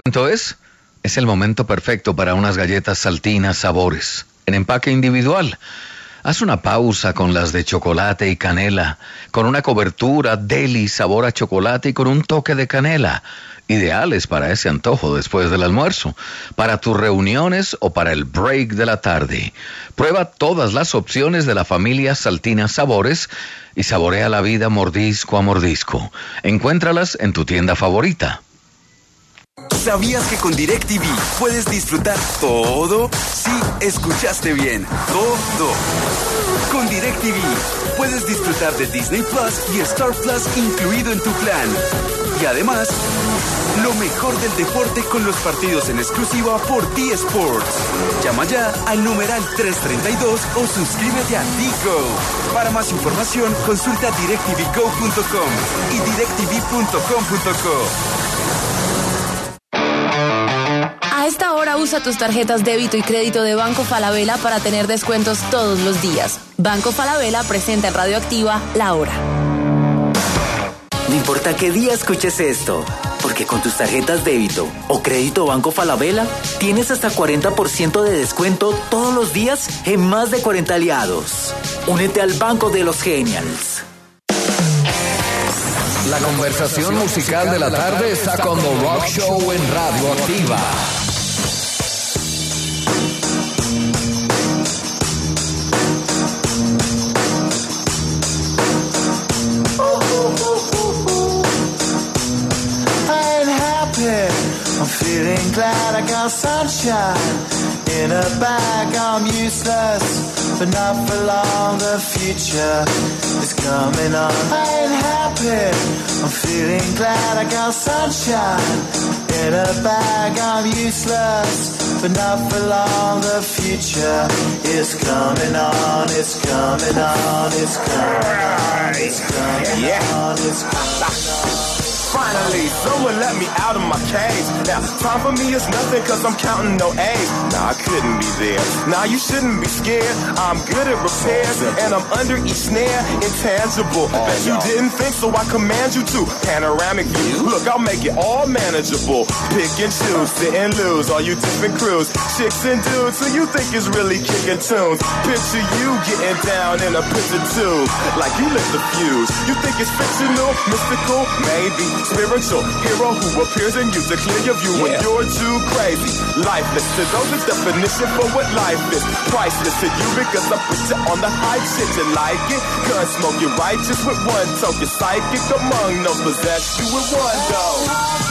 Es el momento perfecto para unas galletas Saltinas Sabores, en empaque individual. Haz una pausa con las de chocolate y canela, con una cobertura deli sabor a chocolate y con un toque de canela. Ideales para ese antojo después del almuerzo, para tus reuniones o para el break de la tarde. Prueba todas las opciones de la familia Saltinas Sabores y saborea la vida mordisco a mordisco. Encuéntralas en tu tienda favorita. ¿Sabías que con DirecTV puedes disfrutar todo? Sí, escuchaste bien, todo. Con DirecTV puedes disfrutar de Disney Plus y Star Plus incluido en tu plan. Y además, lo mejor del deporte con los partidos en exclusiva por D-Sports. Llama ya al numeral 332 o suscríbete a Digo. Para más información, consulta directvgo.com y directv.com.co. A esta hora usa tus tarjetas débito y crédito de Banco Falabella para tener descuentos todos los días. Banco Falabella presenta en Radioactiva La Hora. No importa qué día escuches esto, porque con tus tarjetas débito o crédito Banco Falabella tienes hasta 40% de descuento todos los días en más de 40 aliados. Únete al Banco de los Genials. La conversación musical de la tarde está con The Rock Show en Radioactiva. I'm feeling glad I got sunshine in a bag. I'm useless, but not for long. The future is coming on. I ain't happy. I'm feeling glad I got sunshine in a bag. I'm useless, but not for long. The future is coming on. It's coming on. It's coming on. It's coming on. It's coming on. Finally, someone let me out of my cage. Now, time for me is nothing cause I'm counting no A's. Nah, I couldn't be there. Nah, you shouldn't be scared. I'm good at repairs and I'm under each snare. Intangible. Bet you didn't think, so I command you to. Panoramic view. Look, I'll make it all manageable. Pick and choose, sit and lose. All you different crews. Chicks and dudes who you think is really kicking tunes. Picture you getting down in a picture tube. Like you lit the fuse. You think it's fictional, mystical, maybe. Spiritual hero who appears in you to clear your view when you're too crazy. Lifeless to those, the definition for what life is. Priceless to you because I put you on the hype shit. You like it? Gun smoke, you're righteous with one toe. You're psychic among no possess you with one though.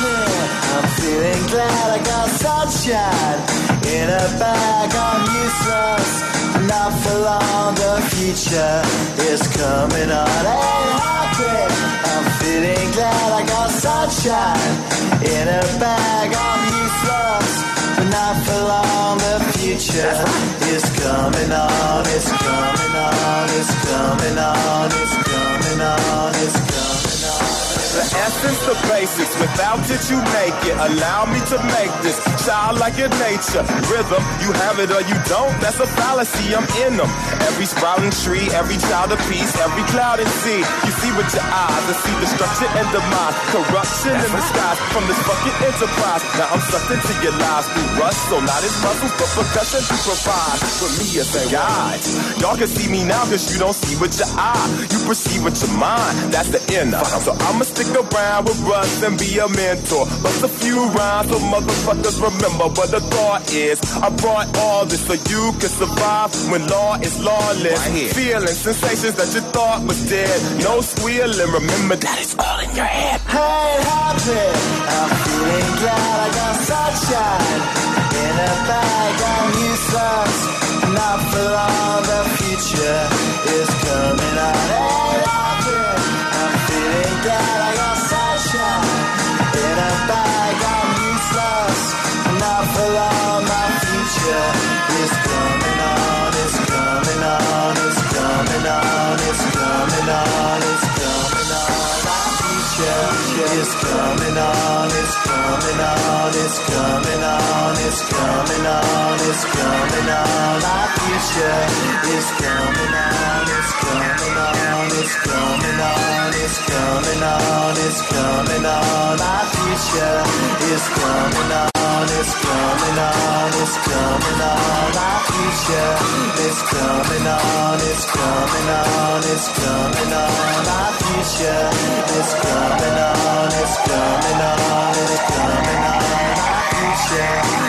I'm feeling glad I got sunshine in a bag. I'm useless, not for long. The future is coming on. Ain't happy. I'm feeling glad I got sunshine in a bag. I'm useless, but not for long. The future is coming on. It's coming on. It's coming on. It's coming on. It's coming on. The essence, the basics, without it you make it. Allow me to make this childlike in nature. Rhythm, you have it or you don't, that's a fallacy, I'm in them. Every sprouting tree, every child of peace, every cloud and sea. You see with your eyes, I see destruction and demise. Corruption in the skies from this fucking enterprise. Now I'm sucked into your lives through rust, so not as muscles, but percussion to provide. For me as a guide, y'all can see me now cause you don't see with your eye. You perceive with your mind, that's the inner. So I'ma stick around with Russ and be a mentor. Bust a few rhymes so motherfuckers remember what the thought is. I brought all this so you can survive when law is lawless. Right, feeling sensations that you thought was dead. No squealing, remember that it's all in your head. Hey, happy. I'm feeling glad I got sunshine in a bag. I'm useless, not for long. The future is coming on. Hey, happy. I'm feeling glad I got sunshine in a bag. I'm useless, not for long. My future is coming on. It's coming on. It's coming on. It's coming on. It's coming on. My future is coming on. It's coming on. It's coming on. It's coming on. It's coming on. My future is coming on. It's coming on. It's coming on. it's coming on, it's coming on. My future is coming on, it's coming on, it's coming on. My future is coming on, it's coming on, it's coming on. My future is coming on, it's coming on, it's coming on. My future.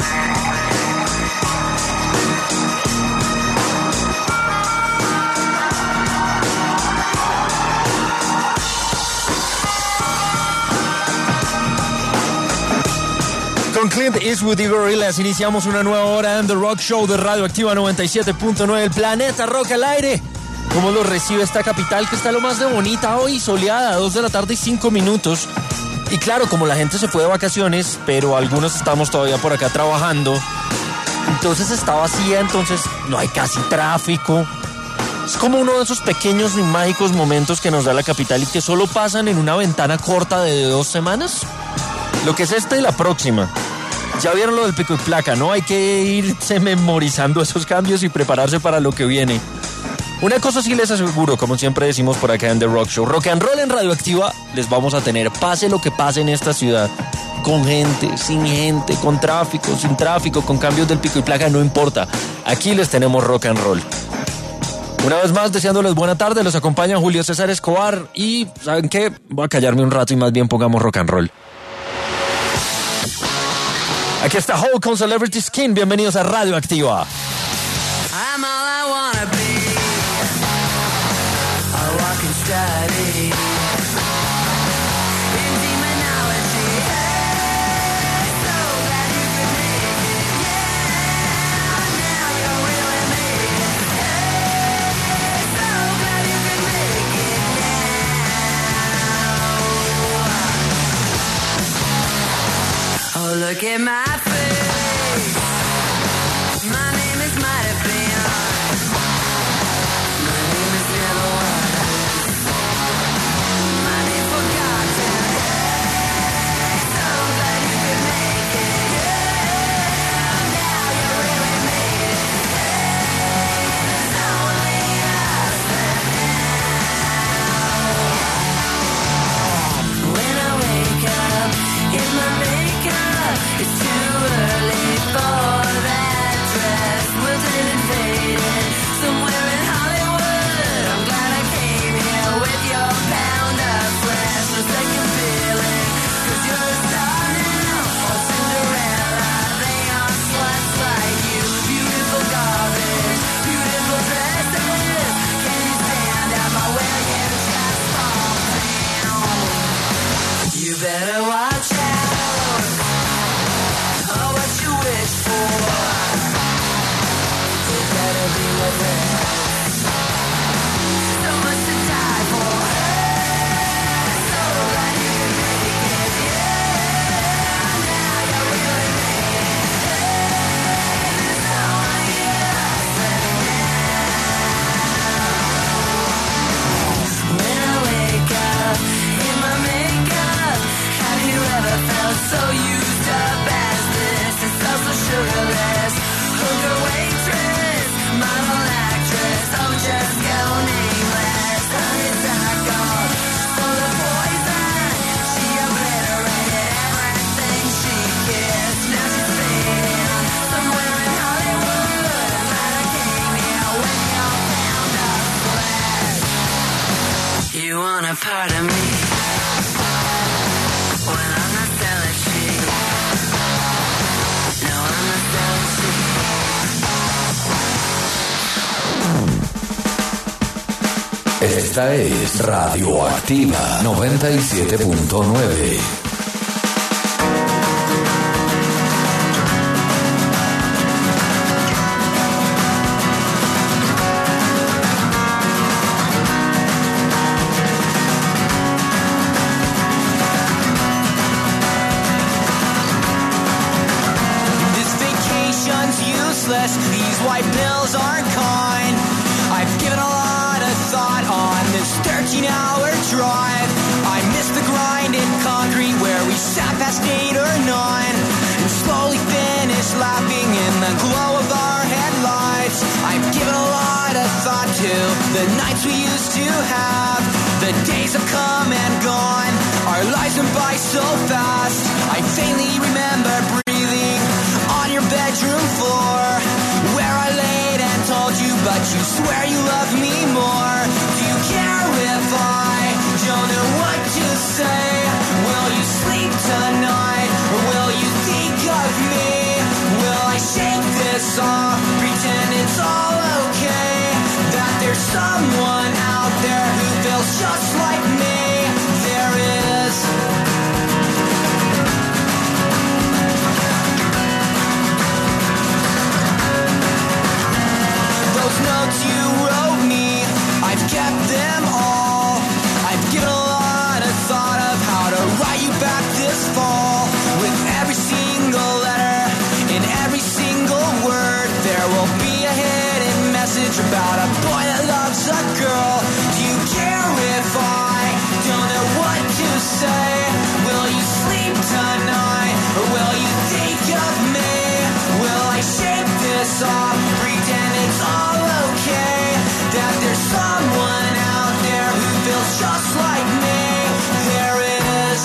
Con Clint Eastwood y Gorillaz iniciamos una nueva hora en The Rock Show de Radio Activa 97.9, el planeta rock al aire. ¿Cómo lo recibe esta capital que está lo más de bonita hoy? Soleada, 2 de la tarde y 5 minutos. Y claro, como la gente se fue de vacaciones, pero algunos estamos todavía por acá trabajando, entonces está vacía, entonces no hay casi tráfico. Es como uno de esos pequeños y mágicos momentos que nos da la capital y que solo pasan en una ventana corta de 2 semanas. Lo que es esta y la próxima. Ya vieron lo del pico y placa, ¿no? Hay que irse memorizando esos cambios y prepararse para lo que viene. Una cosa sí les aseguro, como siempre decimos por acá en The Rock Show, rock and roll en Radioactiva les vamos a tener, pase lo que pase en esta ciudad. Con gente, sin gente, con tráfico, sin tráfico, con cambios del pico y placa, no importa. Aquí les tenemos rock and roll. Una vez más, deseándoles buena tarde, los acompaña Julio César Escobar y, ¿saben qué? Voy a callarme un rato y más bien pongamos rock and roll. Aquí está Hole con Celebrity Skin. Bienvenidos a Radio Activa. I'm all I wanna be, a walking study in demonology. Hey, so glad you could make it. Yeah, now you really made it. Hey, so glad you could make it now. Oh, look at my part of me when I'm not selling shit. No, I'm not selling shit. Esta es Radioactiva 97.9. These white pills aren't kind. I've given a lot of thought on this 13-hour drive. I miss the grind in concrete where we sat past 8 or 9 and slowly finished lapping in the glow of our headlights. I've given a lot of thought to the nights we used to have, the days of so fast. I faintly remember breathing on your bedroom floor, where I laid and told you, but you swear you love me more. Do you care if I don't know what to say? Will you sleep tonight, or will you think of me? Will I shake this off, pretend it's all okay, that there's someone out there who feels just like me? There is. Those notes you wrote me, I've kept them all. I've given a lot of thought of how to write you back this fall. With every single letter, in every single word, there will be a hidden message about a boy that loves a girl. Do you care if I don't know what to say? Will you sleep tonight, or will you think of me? Will I shake this off, pretend it's all okay, that there's someone out there who feels just like me? There is.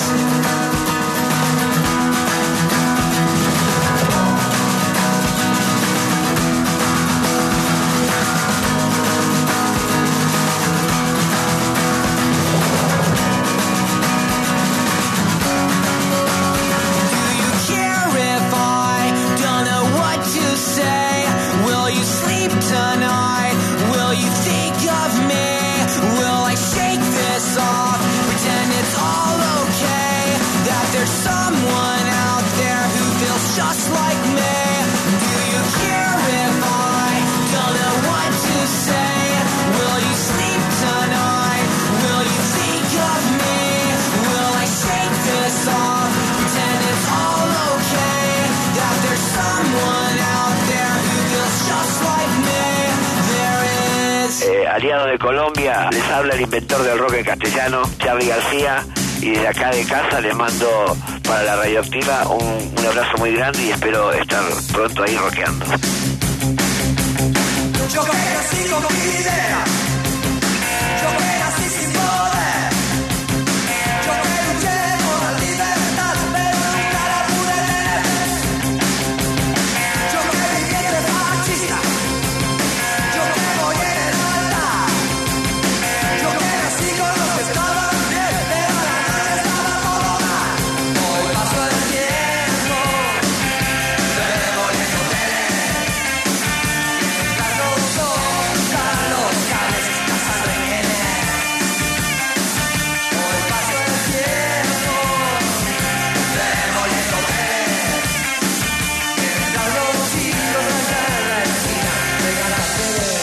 Tonight, will you think of me? Will I shake this off, pretend it's all okay, that there's someone out there who feels just like me? Do you care if I don't know what to say? Will you sleep tonight? Will you think of me? Will I shake this off, pretend it's all okay, that there's someone out there who feels just like me? Aliado de Colombia, les habla el inventor del rock en castellano, Charly García, y desde acá de casa les mando para la Radioactiva un abrazo muy grande y espero estar pronto ahí rockeando. Yo que nací con mi idea, yo que nací sin poder, yo que luché por la libertad, pero nunca la pude tener. Yo que viví entre fascistas, yo que voy en el altar, yo que nací con los que estaban bien, pero a la noche estaba todo mal. Hoy pasó el tiempo, se volvió a tener. Los cables, la sangre viene. Hoy pasó el tiempo, se volvió a tener. Mientras los chicos allá en la esquina pegan las redes,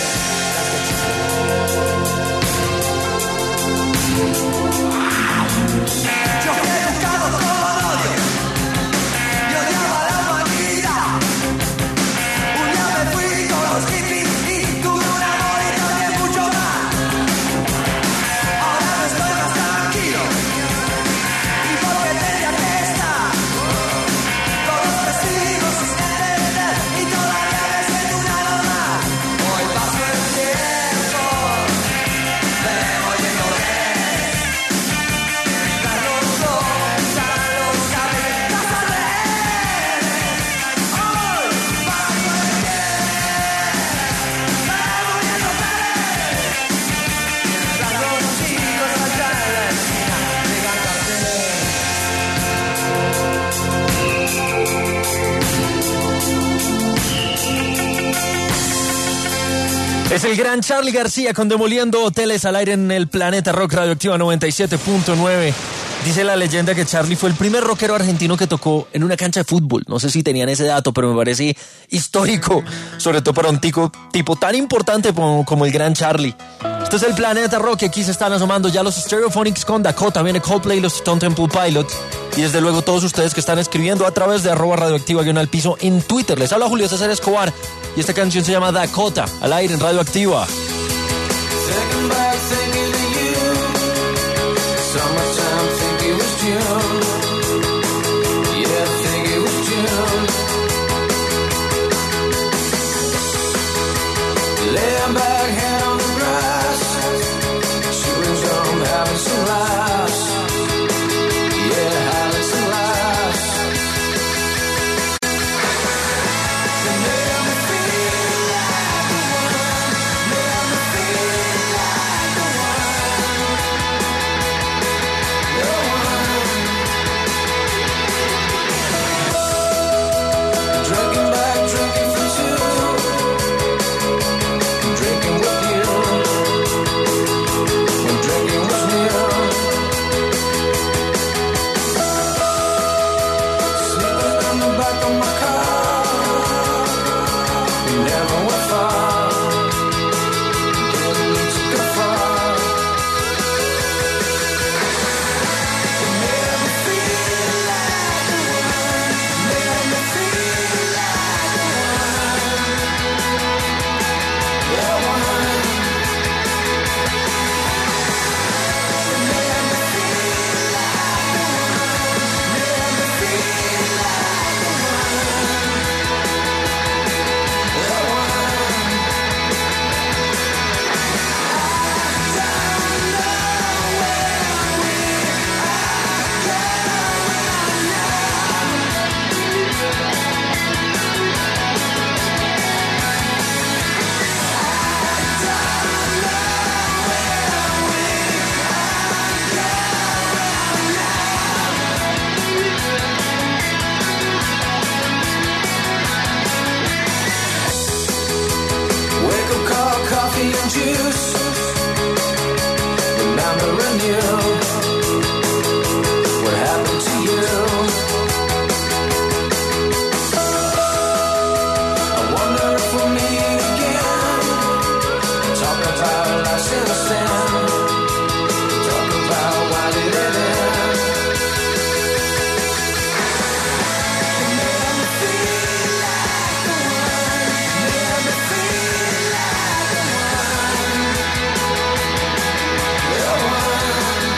yo que he buscado con odio y odiaba la humanidad. Un día me fui con los hippies y tuve un amor y también mucho más. Ahora no estoy más tranquilo, y porque tenía que estar con los testigos sin entender, y todavía me siento una normal. Hoy pasó el tiempo, me voy yendo bien. Mientras los dos usan los cables, las alrededores. Hoy pasó el tiempo, me voy yendo bien. Mientras los chicos allá en la esquina pegan carteles. Es el gran Charly García con Demoliendo Hoteles al aire en el Planeta Rock Radioactiva 97.9. Dice la leyenda que Charly fue el primer rockero argentino que tocó en una cancha de fútbol. No sé si tenían ese dato, pero me parece histórico, sobre todo para un tipo tan importante como el gran Charly. Este es el Planeta Rock y aquí se están asomando ya los Stereophonics con Dakota, viene Coldplay y los Stone Temple Pilots. Y desde luego todos ustedes que están escribiendo a través de @radioactiva_al-piso en Twitter. Les habla Julio César Escobar y esta canción se llama Dakota, al aire en Radioactiva. Second back, thinking of you. Summertime, think it was June. Yeah, think it was June. Laying back, hand on the grass, chewing gum, having some laughs. Yeah, having use. Remembering you. What happened to you? I wonder if we'll meet again. Talk about life's innocent. Talk about why did it end. You made me feel like the one. Made me feel like the one. The one.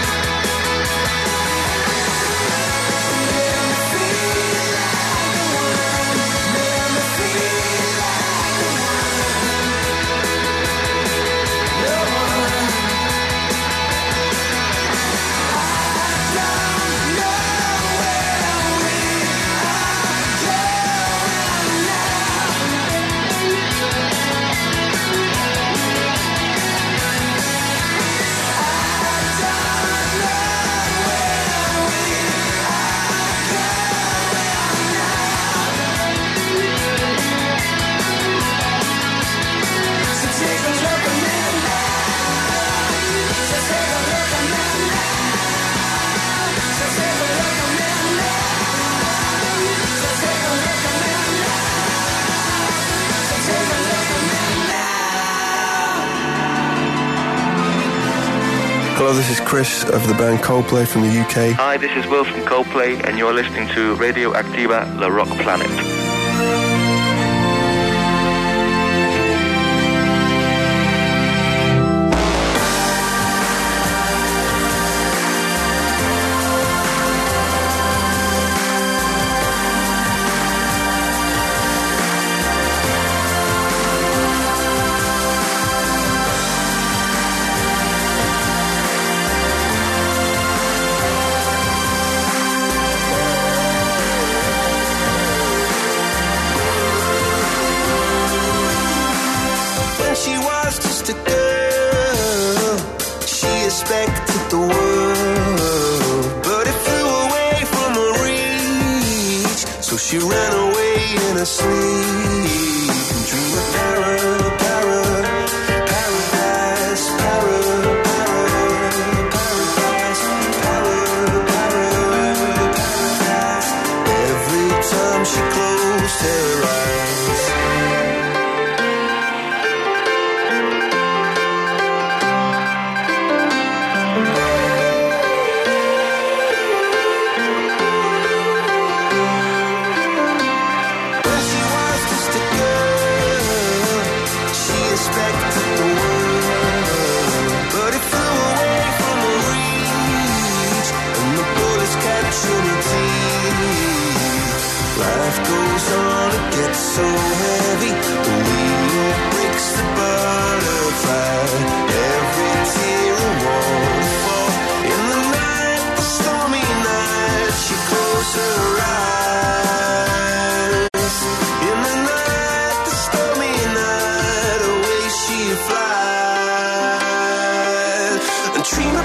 Made me feel like the one. Made me feel like the one. The one. Hello, this is Chris of the band Coldplay from the UK. Hi, this is Will from Coldplay, and you're listening to Radio Activa, La Rock Planet. When she was just a girl, she expected the world, but it flew away from her reach. So she ran away in her sleep and dreamed of paradise, paradise, paradise. Every time she closed her eyes. When she was just a girl, she expected the world, but it flew away from her reach, and the bullets catching her teeth. Life goes on, it gets so heavy, the wheel breaks the butterfly. Every tear a waterfall. In the night, the stormy night, she closed her eyes. In the night, the stormy night, away she flies. And dream of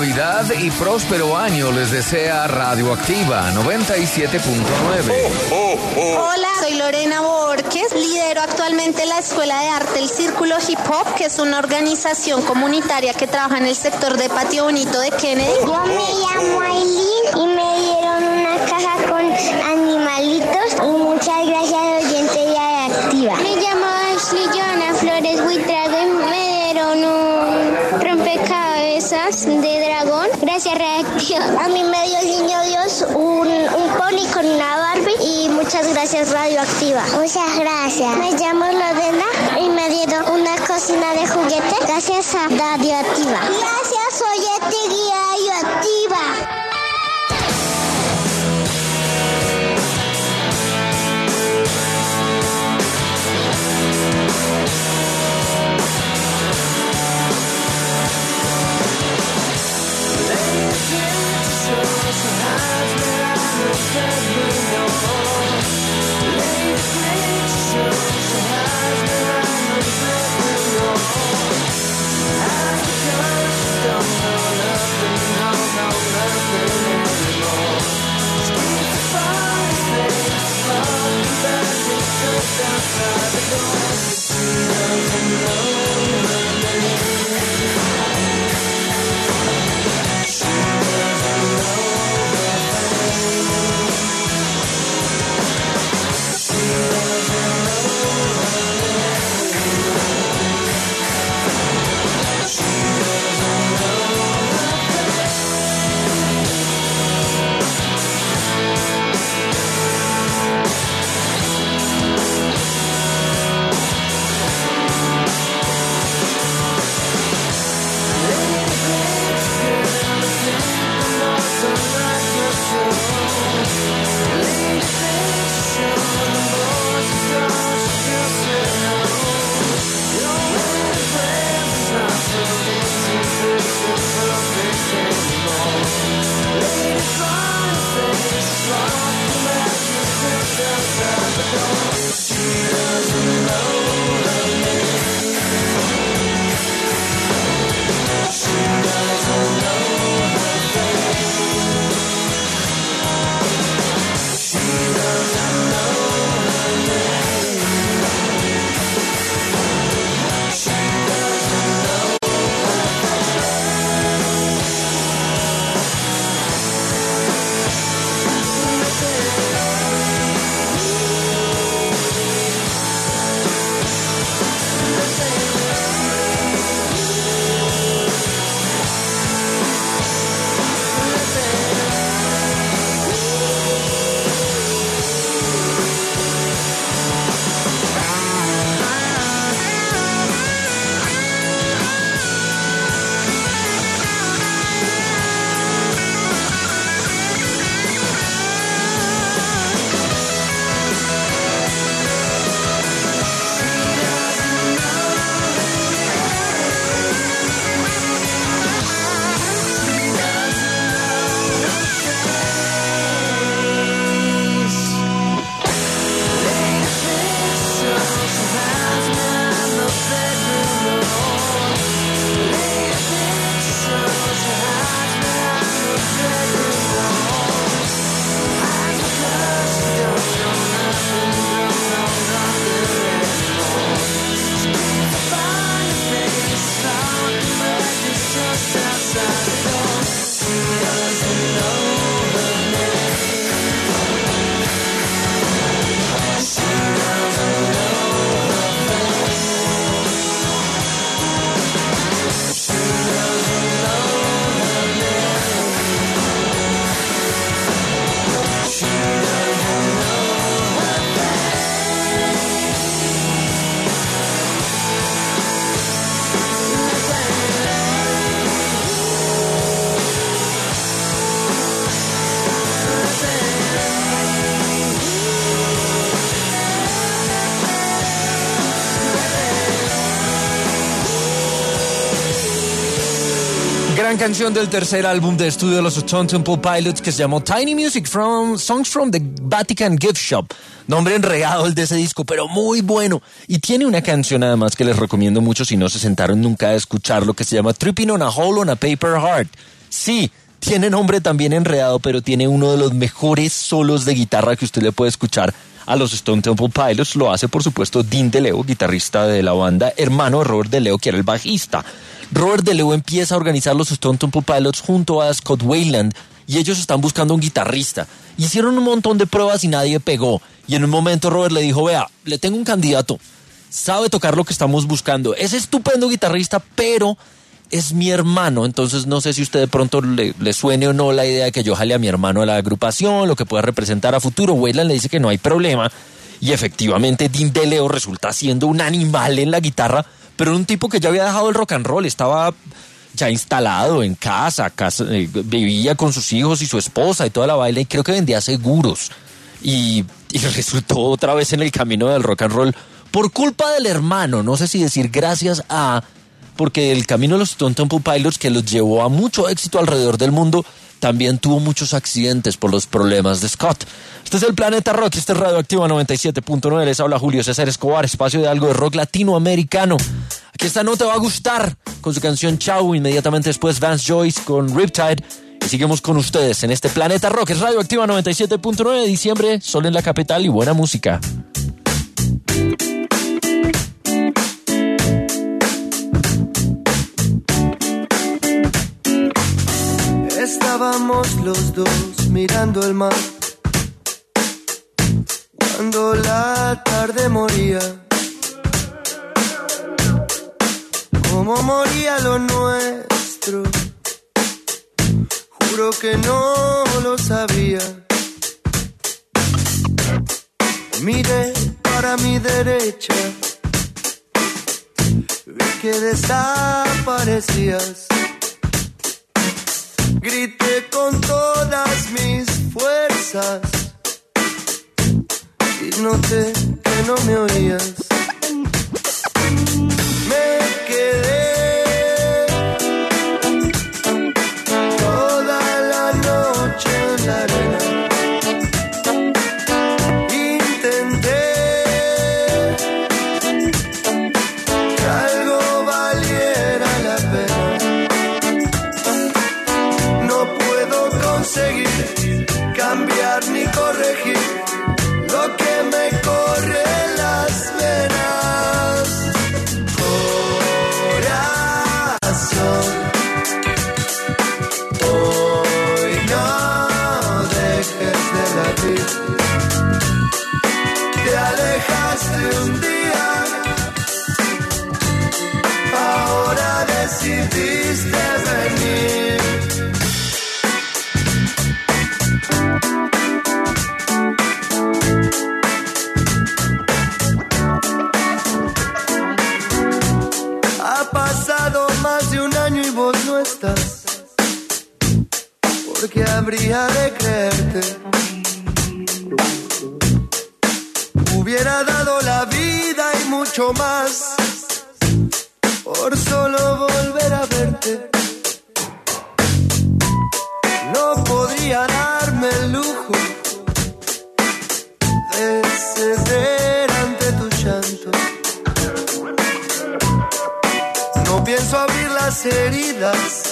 Navidad y próspero año les desea Radioactiva 97.9. Hola, soy Lorena Borges, lidero actualmente la Escuela de Arte El Círculo Hip Hop, que es una organización comunitaria que trabaja en el sector de Patio Bonito de Kennedy. Yo me llamo Aileen y me dieron una caja con animalitos y muchas gracias, oyente de Radioactiva. Me llamo Ashley Joana Flores Buitrago y me dieron un rompecabezas de dragón. Gracias, Radioactiva. A mí me dio el niño Dios un pony con una Barbie y muchas gracias, Radioactiva. Muchas gracias. Me llamo Lorena y me dieron una cocina de juguete. Gracias a Radioactiva. Gracias, oyente de Radioactiva. Gran canción del tercer álbum de estudio de los Stone Temple Pilots que se llamó Tiny Music Songs from the Vatican Gift Shop. Nombre enredado el de ese disco, pero muy bueno. Y tiene una canción además que les recomiendo mucho si no se sentaron nunca a escucharlo, que se llama Tripping on a Hole on a Paper Heart. Sí, tiene nombre también enredado, pero tiene uno de los mejores solos de guitarra que usted le puede escuchar a los Stone Temple Pilots. Lo hace, por supuesto, Dean DeLeo, guitarrista de la banda, hermano de Robert DeLeo, que era el bajista. Robert DeLeo empieza a organizar los Stone Temple Pilots junto a Scott Weiland, y ellos están buscando un guitarrista. Hicieron un montón de pruebas y nadie pegó. Y en un momento Robert le dijo, vea, le tengo un candidato, sabe tocar lo que estamos buscando, es estupendo guitarrista, pero es mi hermano. Entonces no sé si usted de pronto le suene o no la idea de que yo jale a mi hermano a la agrupación, lo que pueda representar a futuro. Weiland le dice que no hay problema, y efectivamente Dean DeLeo resulta siendo un animal en la guitarra, pero un tipo que ya había dejado el rock and roll, estaba ya instalado en casa, vivía con sus hijos y su esposa y toda la baila, y creo que vendía seguros, y resultó otra vez en el camino del rock and roll por culpa del hermano. No sé si decir gracias a, porque el camino de los Stone Temple Pilots, que los llevó a mucho éxito alrededor del mundo, también tuvo muchos accidentes por los problemas de Scott. Este es el Planeta Rock, este es Radioactiva 97.9, les habla Julio César Escobar, espacio de algo de rock latinoamericano. Aquí esta no te va a gustar, con su canción Chau, inmediatamente después Vance Joyce con Riptide, y seguimos con ustedes en este Planeta Rock, es Radioactiva 97.9, diciembre, sol en la capital y buena música. Estábamos los dos mirando el mar cuando la tarde moría, como moría lo nuestro. Juro que no lo sabía. Miré para mi derecha, vi que desaparecías. Grité con todas mis fuerzas y noté que no me oías. Me quedé toda la noche en la arena. Intenté que algo valiera la pena. Conseguir cambiar ni corregir lo que me corre en las venas. Corazón, hoy no dejes de latir. Te alejaste un día, ahora decidiste venir. Porque habría de creerte. Hubiera dado la vida y mucho más por solo volver a verte. No podría darme el lujo de ceder ante tu llanto. No pienso abrir las heridas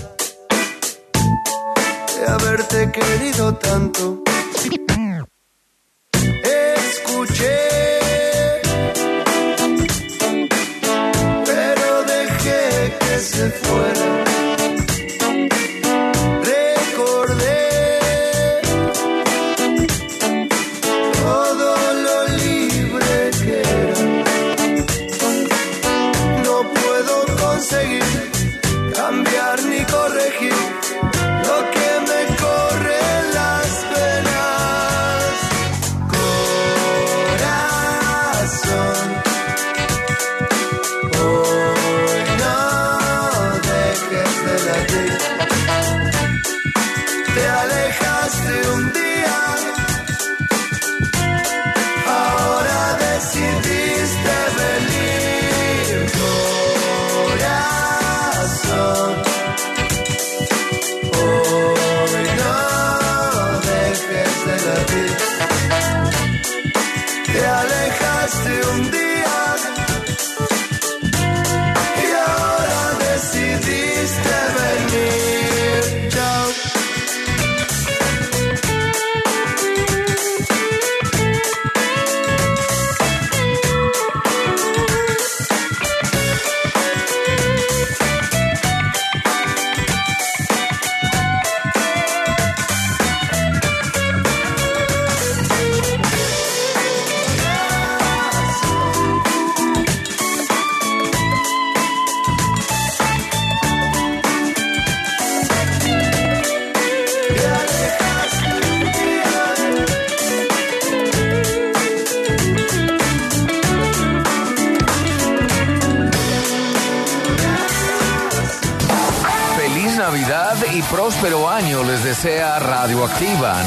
de haberte querido tanto. Escuché, pero dejé que se fuera. Recordé todo lo libre que era. No puedo conseguir cambiar ni corregir lo que me corre en las venas. Corazón, hoy no dejes de latir. Te alejaste un día, ahora decidiste venir. Corazón, Navidad y próspero año les desea Radioactiva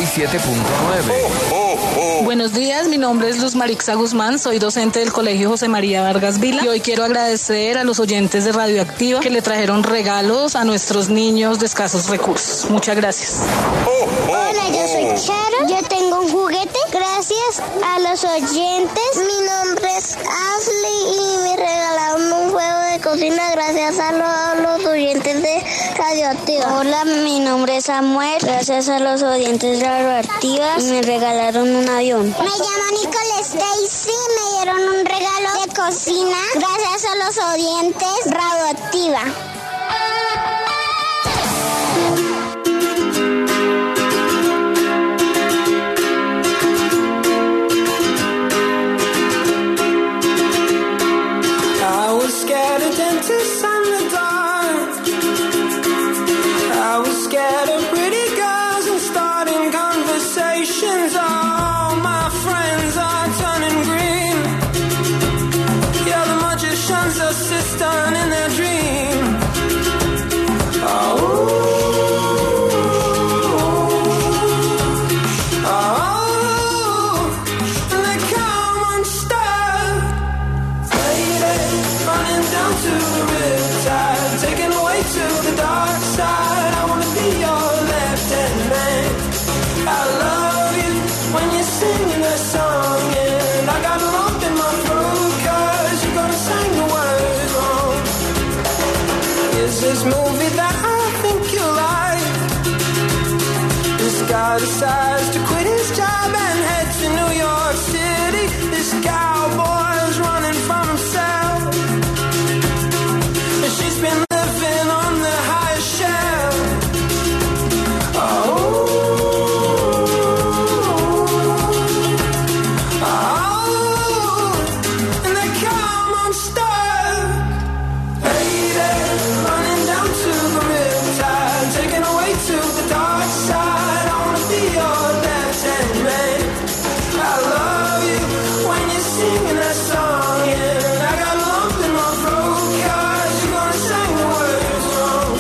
97.9. Buenos días, mi nombre es Luz Marixa Guzmán, soy docente del Colegio José María Vargas Vila y hoy quiero agradecer a los oyentes de Radioactiva que le trajeron regalos a nuestros niños de escasos recursos. Muchas gracias. Hola, yo soy Charo, yo tengo un juguete gracias a los oyentes. Mi nombre es Ashley y me regalaron un juego de cocina gracias a los oyentes de Radioactiva. Hola, mi nombre es Samuel, gracias a los oyentes de Radioactiva me regalaron un avión. Me llamo Nicole Stacy, me dieron un regalo de cocina gracias a los oyentes Radioactiva. Assistant in their dream. And they come unstuck. Lady, running down to the riptide, taken away to the dark side. I wanna be your left-hand man. I love you when you're singing that song, and I got a lump in my throat 'cause you're gonna sing the words wrong. Is this movie that I think you like? This guy decides to quit his job and head to New York City. This cowboy's running from himself, and she's been living on the highest shelf. And they come unstuck. Lady, running down to the riptide, taken away to the dark side. I wanna be your left-hand man. I love you when you're singing that song, and I got a lump in my throat 'cause you're gonna sing the words wrong.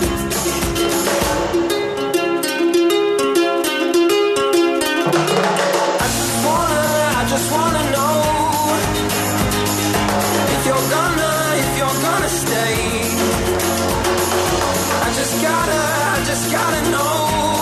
I just wanna know if you're gonna stay. I just gotta know.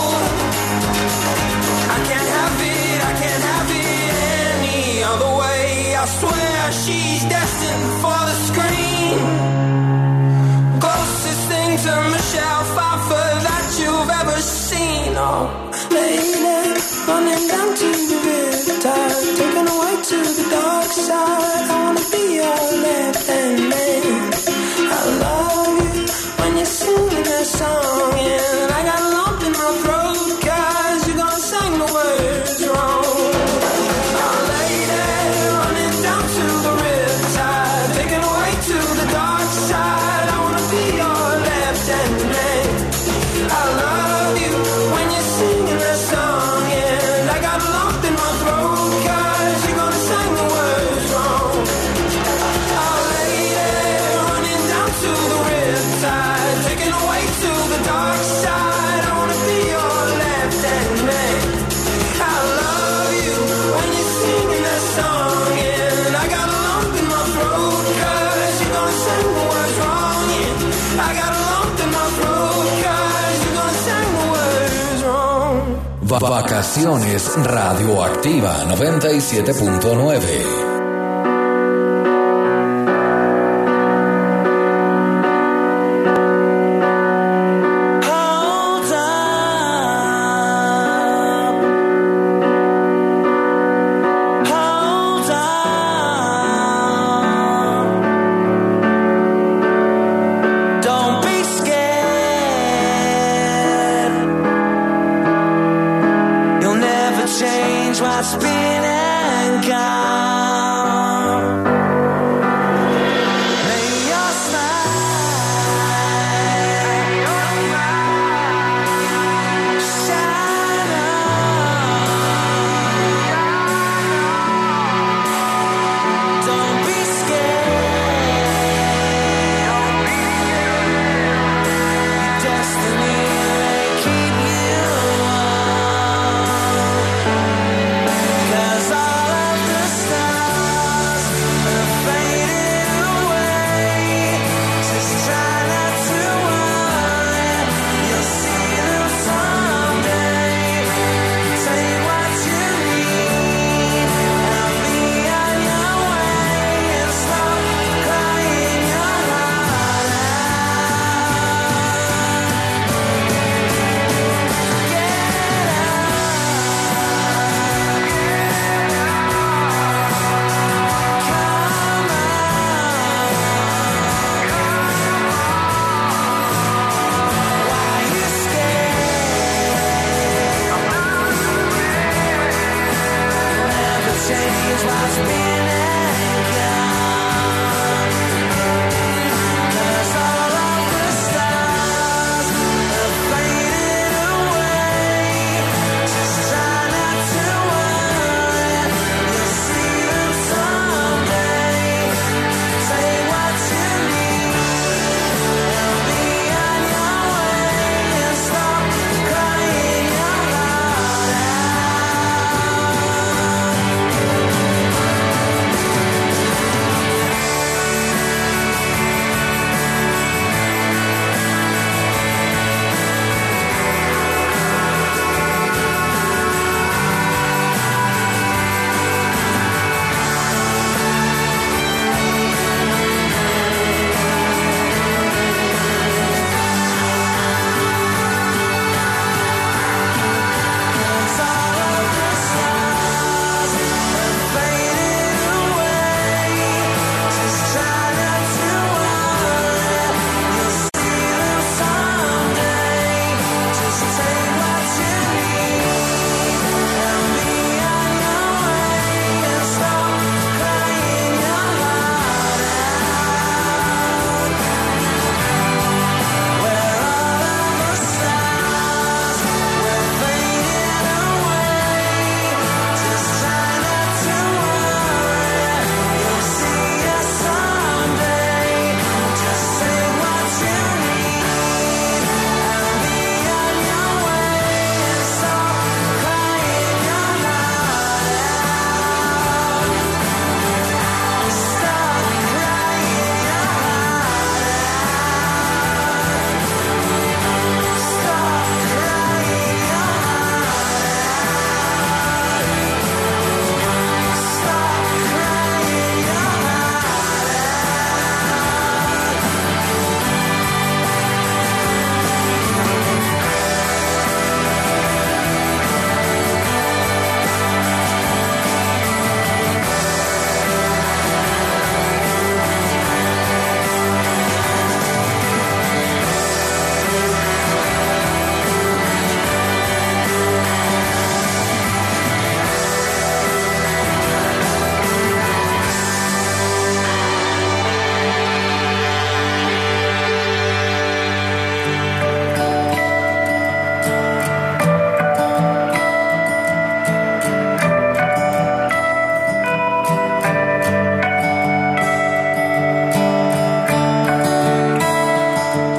I can't have it any other way. I swear she's destined for the screen. Closest thing to Michelle Pfeiffer that you've ever seen. Oh, lady, running down to the riptide, taken away to the dark side. I wanna be your left-hand man. I love you when you're singing that song, and I got a lump in my throat 'cause you're gonna sing the words wrong. Oh, lady, running down to the riptide, taken away to the dark side. I wanna be your left-hand man. I love you when you're singing that song, and I got a lump in my throat 'cause you're gonna sing the words wrong. Oh, lady, running down to the riptide, taken away to the dark side. I wanna be your left-hand man. I love you when you're singing that song, and I got a lump in my throat 'cause you're gonna sing the words wrong. Yeah, I got a lump in my throat 'cause you're gonna sing the words wrong. Vacaciones Radioactiva 97.9. Hold up. Don't be scared. You'll never change what's been and gone.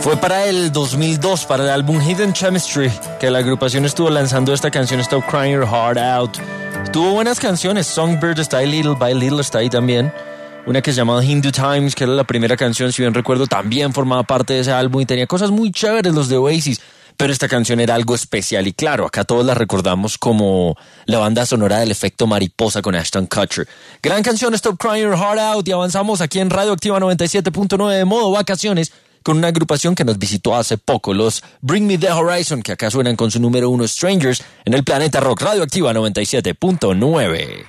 Fue para el 2002, para el álbum Hidden Chemistry, que la agrupación estuvo lanzando esta canción, Stop Crying Your Heart Out. Tuvo buenas canciones, Songbird está ahí, Little by Little está ahí también. Una que se llamaba Hindu Times, que era la primera canción, si bien recuerdo, también formaba parte de ese álbum y tenía cosas muy chéveres los de Oasis. Pero esta canción era algo especial y claro, acá todos la recordamos como la banda sonora del Efecto Mariposa con Ashton Kutcher. Gran canción, Stop Crying Your Heart Out, y avanzamos aquí en Radio Activa 97.9 de modo vacaciones con una agrupación que nos visitó hace poco, los Bring Me the Horizon, que acá suenan con su número 1 Strangers en el Planeta Rock. Radio Activa 97.9.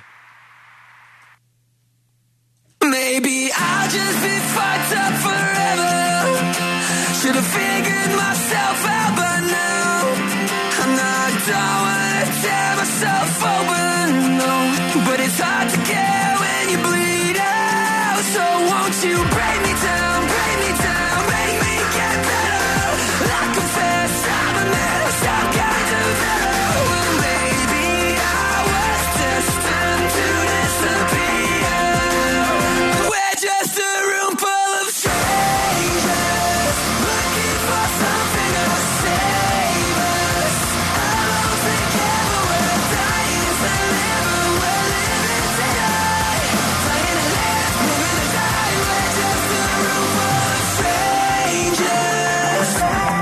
Maybe I'll just be fucked up forever. Should have figured myself out by now. I don't wanna tear myself open, no. But it's hard to care when you bleed out. So won't you break me down, make me get better. I confess I'm a mess, I'm kind of better. Well, maybe I was destined to disappear. We're just a room full of strangers, looking for something to save us. Alone together, we're dying to live, we're living to die. Dying to live, living to die. We're just a room full of strangers.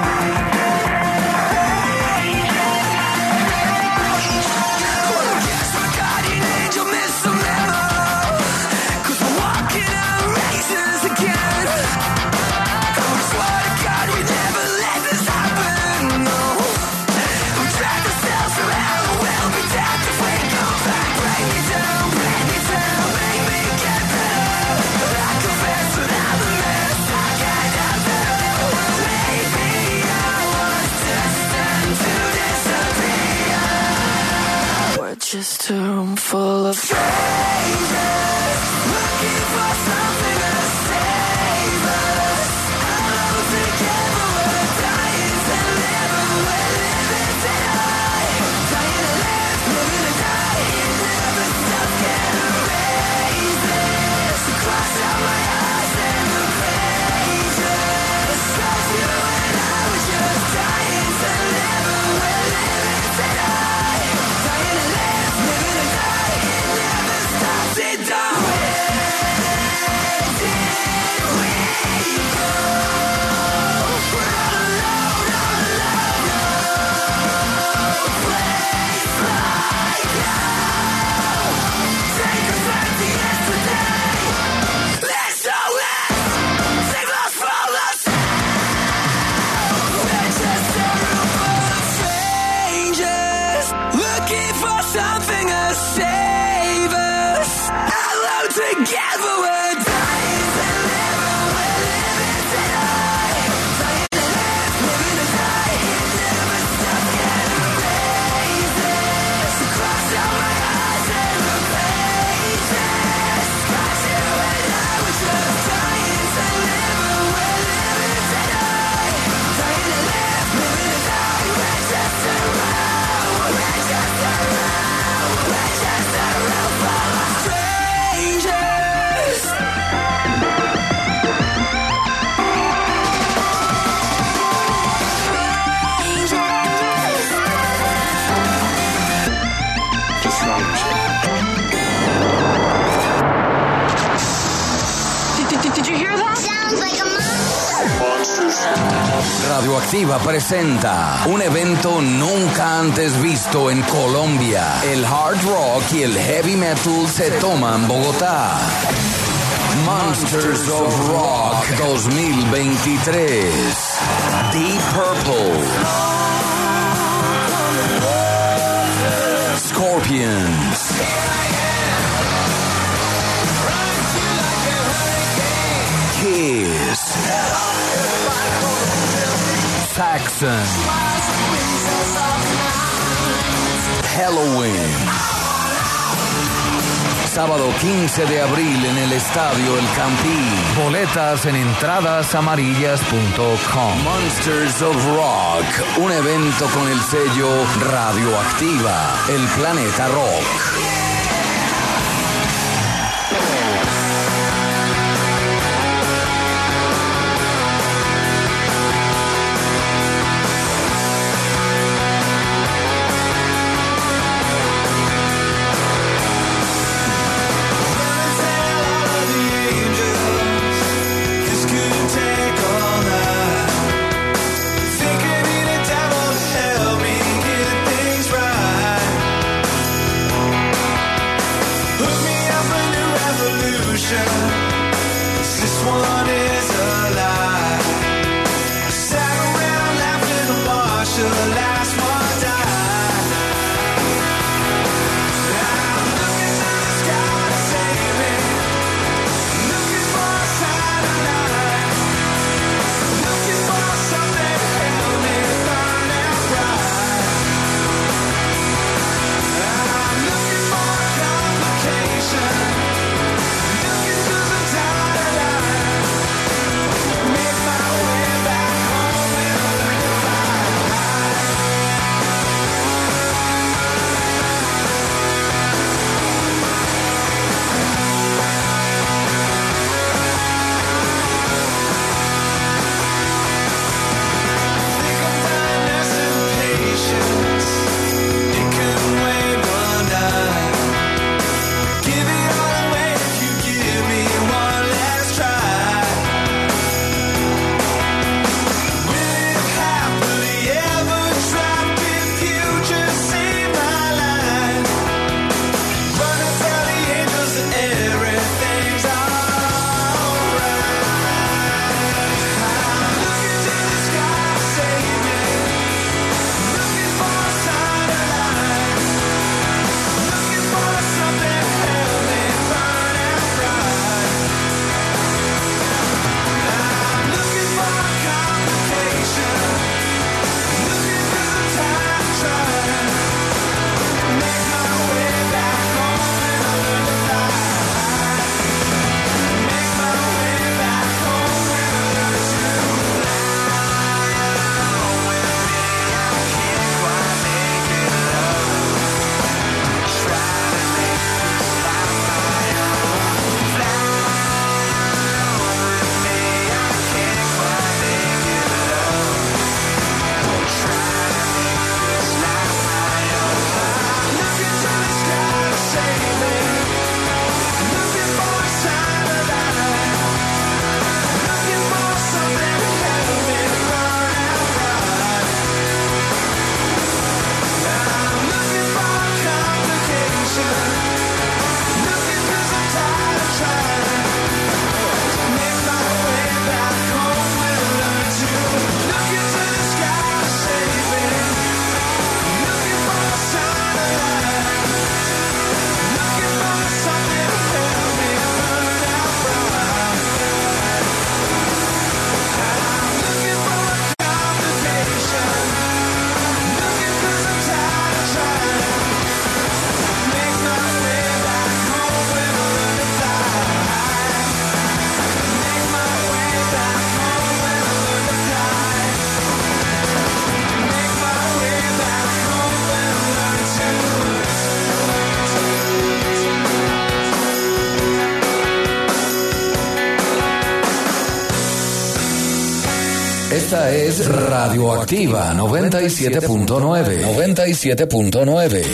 Well, I guess my guardian angel missed a memo, 'cause we're walking on razors again. And we swear to God we never let this happen, no. We trapped ourselves around, we'll be damned if we go back. Break me down, make me get better. I confess that I'm a mess, I kind of better. Maybe I was destined to disappear. We're just a room full of strangers, looking for something to save us. Alone together, we're dying to live, we're living to die. Dying to live, living to die. It never stops, can't erase this. Cross out my eyes and the pages. 'Cause you and I were just dying to live, we're living to die. Dying to live, living to die. It never stops, it don't. Where did we go? We're all alone, no place like now. Take us back to yesterday. Let's save us from ourselves. We're just a room full of strangers, looking for something to save us. Alone together, we're dying to live, we're living to die. Dying to live, living to die. It never stops, can't erase this. Cross out my eyes and the pages. 'Cause you and I were just dying to live, we're living to die. Dying to live, living to die. We're just a room, we're just a room, we're just a room full of strangers. Did you hear that? Sounds like a Radioactiva presenta un evento nunca antes visto en Colombia. El hard rock y el heavy metal se toman Bogotá. Monsters of Rock 2023. Deep Purple, Scorpions, Kiss, Saxon, Halloween. Sábado 15 de abril en el Estadio El Campín. Boletas en entradasamarillas.com. Monsters of Rock, un evento con el sello Radioactiva, el Planeta Rock. Esta es Radioactiva 97.9. 97.9.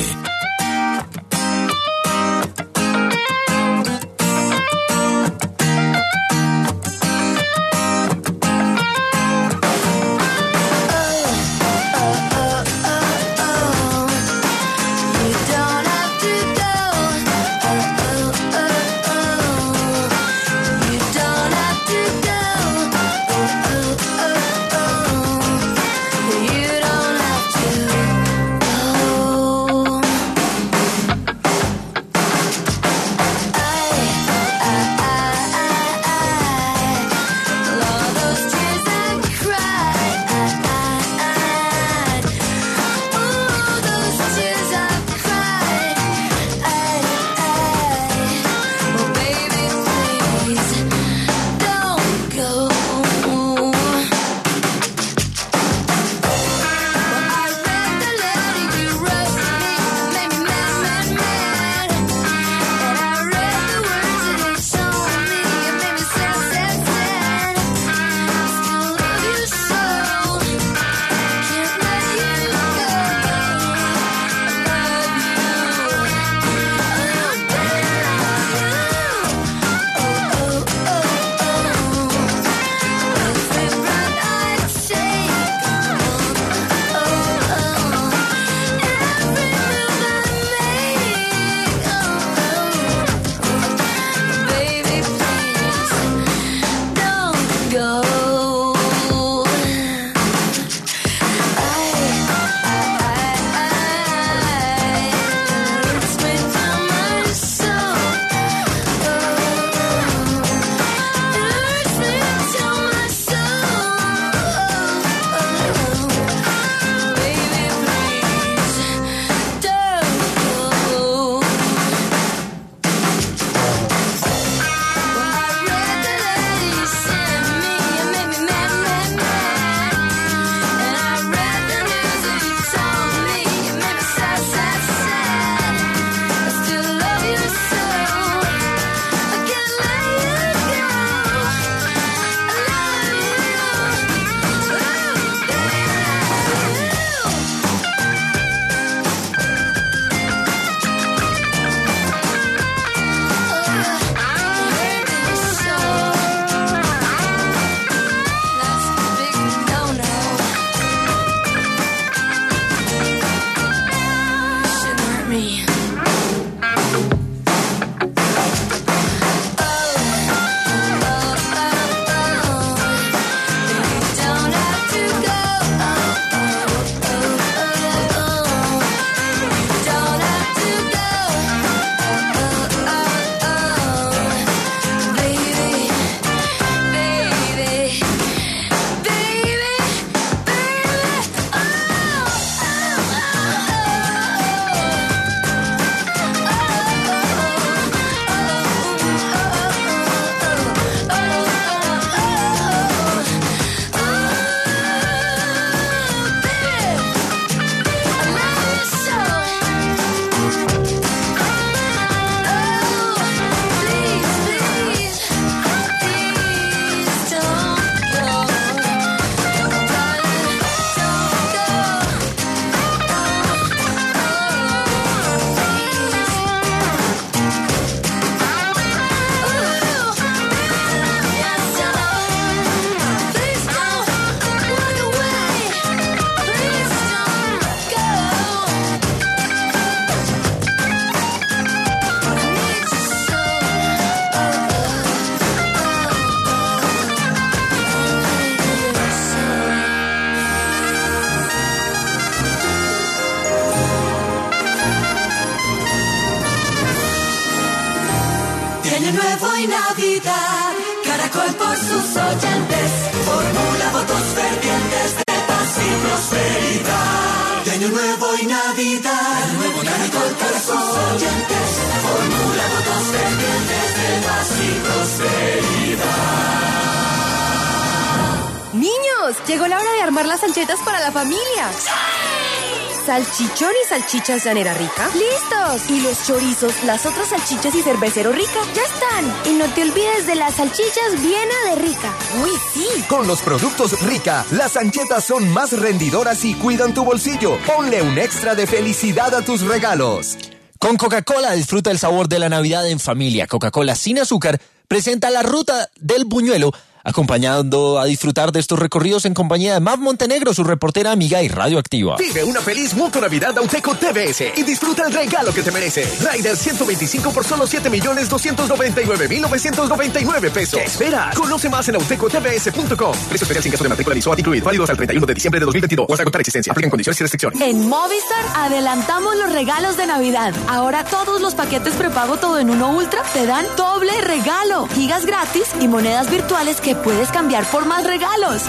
Año Nuevo y Navidad, Caracol por sus oyentes, formula votos fervientes de paz y prosperidad. De Año Nuevo y Navidad, Caracol por sus oyentes, formula votos fervientes de paz y prosperidad. Niños, llegó la hora de armar las anchetas para la familia. ¿Salchichón y salchichas llanera rica? ¡Listos! ¿Y los chorizos, las otras salchichas y cervecero rica? ¡Ya están! Y no te olvides de las salchichas Viena de Rica. ¡Uy, sí! Con los productos Rica, las anchetas son más rendidoras y cuidan tu bolsillo. Ponle un extra de felicidad a tus regalos. Con Coca-Cola disfruta el sabor de la Navidad en familia. Coca-Cola sin azúcar presenta la ruta del buñuelo, acompañando a disfrutar de estos recorridos en compañía de Mav Montenegro, su reportera amiga y radioactiva. Vive una feliz Mutua Navidad Auteco TBS y disfruta el regalo que te merece. Rider 125 por solo 7.299.999 pesos. ¿Qué esperas? Conoce más en autecotbs.com. Precio especial sin caso de matrícula ni SOAT incluido. Válido hasta el 31 de diciembre de 2022 o hasta agotar existencia. Aplican condiciones y restricciones. En Movistar adelantamos los regalos de Navidad. Ahora todos los paquetes prepago todo en uno Ultra te dan doble regalo. Gigas gratis y monedas virtuales que puedes cambiar por más regalos.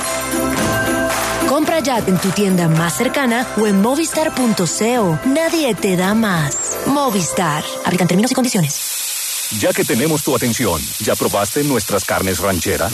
Compra ya en tu tienda más cercana o en movistar.co. Nadie te da más. Movistar. Aplican términos y condiciones. Ya que tenemos tu atención, ¿ya probaste nuestras carnes ranchera?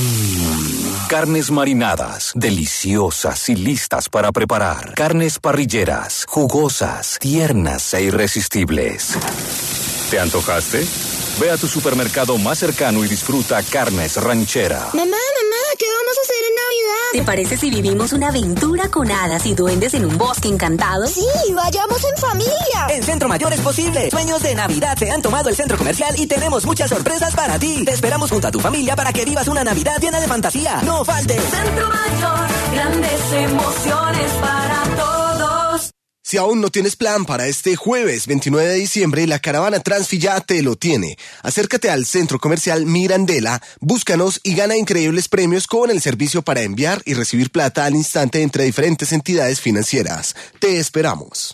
Carnes marinadas, deliciosas y listas para preparar. Carnes parrilleras, jugosas, tiernas e irresistibles. ¿Te antojaste? Ve a tu supermercado más cercano y disfruta carnes ranchera. Mamá, ¿qué vamos a hacer en Navidad? ¿Te parece si vivimos una aventura con hadas y duendes en un bosque encantado? Sí, vayamos en familia. En Centro Mayor es posible. Sueños de Navidad se han tomado el centro comercial y tenemos muchas sorpresas para ti. Te esperamos junto a tu familia para que vivas una Navidad llena de fantasía. ¡No faltes! Centro Mayor, grandes emociones para todos. Si aún no tienes plan para este jueves 29 de diciembre, la caravana Transfi ya te lo tiene. Acércate al centro comercial Mirandela, búscanos y gana increíbles premios con el servicio para enviar y recibir plata al instante entre diferentes entidades financieras. Te esperamos.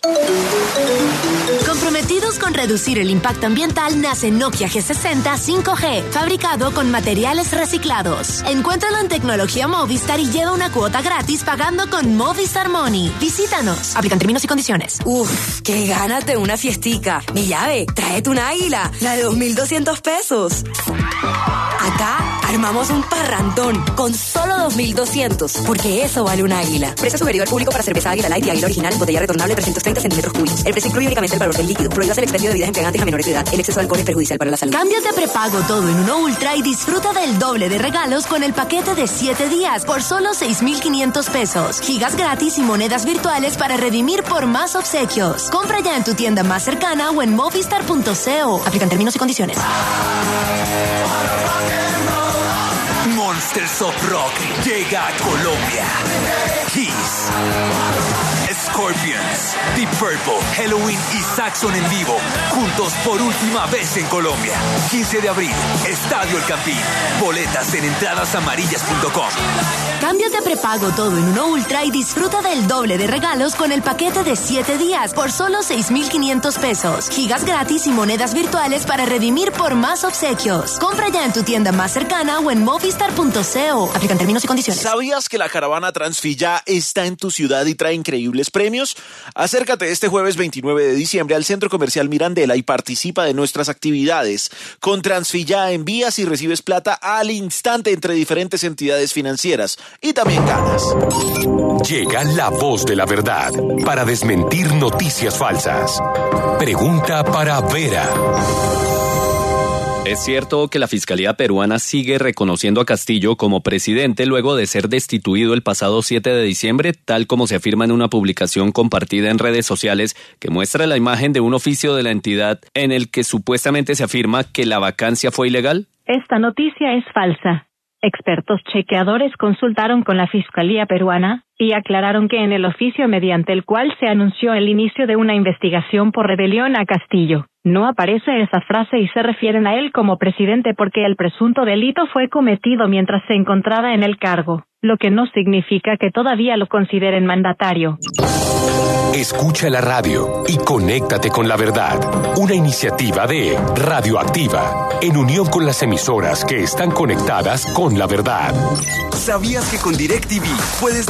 Comprometidos con reducir el impacto ambiental, nace Nokia G60 5G, fabricado con materiales reciclados. Encuéntralo en Tecnología Movistar y lleva una cuota gratis pagando con Movistar Money. Visítanos. Aplican términos y condiciones. Uf, qué ganas de una fiestica. Mi llave, tráete un águila, la de 2.200 pesos. Acá armamos un parrandón con solo 2.200, porque eso vale un águila. Precio sugerido al público para cerveza Águila Light y Águila Original en botella retornable 330 centímetros cúbicos. El precio incluye únicamente el valor del líquido. Prohíbas el expendio de bebidas embriagantes a menores de edad. El exceso de alcohol es perjudicial para la salud. Cámbiate prepago todo en uno Ultra y disfruta del doble de regalos con el paquete de 7 días por solo 6.500 pesos. Gigas gratis y monedas virtuales para redimir por más obsequios. Compra ya en tu tienda más cercana o en movistar.co. Aplican términos y condiciones. Monsters of Rock llega a Colombia. Kiss, Scorpions, Deep Purple, Halloween y Saxon en vivo, juntos por última vez en Colombia. 15 de abril, Estadio El Campín. Boletas en entradasamarillas.com. Cámbiate a prepago todo en uno Ultra y disfruta del doble de regalos con el paquete de 7 días por solo 6.500 pesos. Gigas gratis y monedas virtuales para redimir por más obsequios. Compra ya en tu tienda más cercana o en movistar.co. Aplican términos y condiciones. ¿Sabías que la caravana Transfi ya está en tu ciudad y trae increíbles premios? Acércate este jueves 29 de diciembre al Centro Comercial Mirandela y participa de nuestras actividades. Con Transfi ya envías y recibes plata al instante entre diferentes entidades financieras y también ganas. Llega la voz de la verdad para desmentir noticias falsas. Pregunta para Vera. ¿Es cierto que la Fiscalía peruana sigue reconociendo a Castillo como presidente luego de ser destituido el pasado 7 de diciembre, tal como se afirma en una publicación compartida en redes sociales que muestra la imagen de un oficio de la entidad en el que supuestamente se afirma que la vacancia fue ilegal? Esta noticia es falsa. Expertos chequeadores consultaron con la Fiscalía peruana y aclararon que en el oficio mediante el cual se anunció el inicio de una investigación por rebelión a Castillo, no aparece esa frase y se refieren a él como presidente porque el presunto delito fue cometido mientras se encontraba en el cargo, lo que no significa que todavía lo consideren mandatario. Escucha la radio y conéctate con la verdad. Una iniciativa de Radioactiva, en unión con las emisoras que están conectadas con la verdad. ¿Sabías que con DirecTV puedes